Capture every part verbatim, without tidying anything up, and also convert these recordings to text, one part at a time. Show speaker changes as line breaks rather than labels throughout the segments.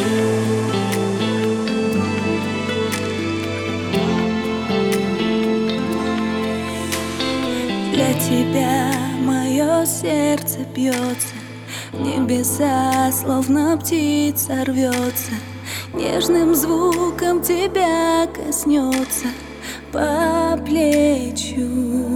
Для тебя мое сердце бьется, в небеса словно птица рвется, нежным звуком тебя коснется по плечу.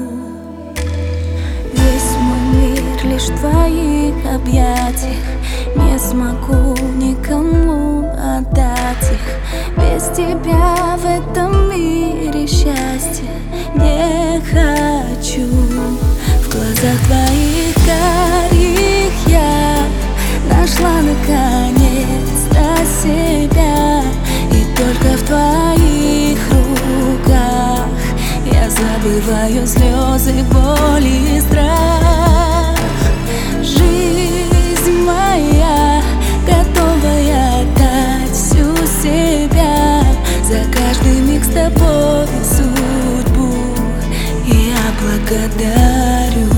Весь мой мир лишь в твоих объятиях, не смогу никому отдать их. Без тебя в этом мире счастья не хочу. В глазах твоих карих я нашла наконец-то себя, и только в твоих руках я забываю слезы, боль и страх. Жизнь моя, готовая отдать всю себя за каждый миг с тобой, судьбу я благодарю.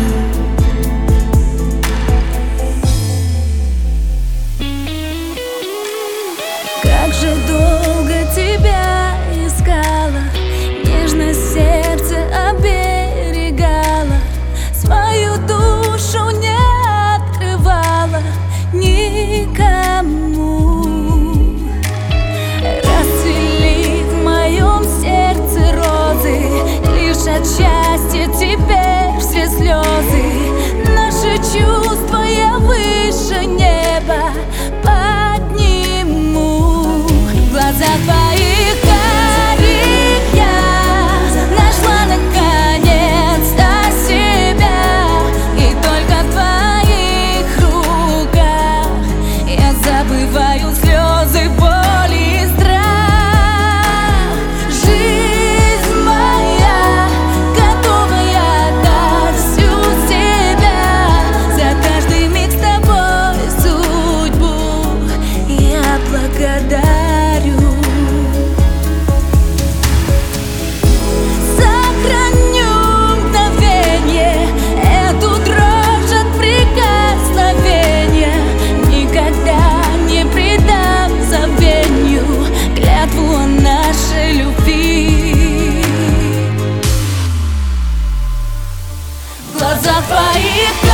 Как же долго тебя искала, нежность сердце оберегала, свою душу не открывала никому. Расцвели в моем сердце розы, лишь от счастья теперь все слезы. Наши чувства я выше неба подниму. В глазах твоих карих я нашла наконец-то себя, и только в твоих руках я забываю слезы, боль и страх. Жизнь моя, готовая отдать всю себя за каждый миг с тобой, судьбу я благодарю. Сохраню мгновенье, эту дрожь от прикосновения, никогда не предам забвению клятву о нашей любви. В глазах твоих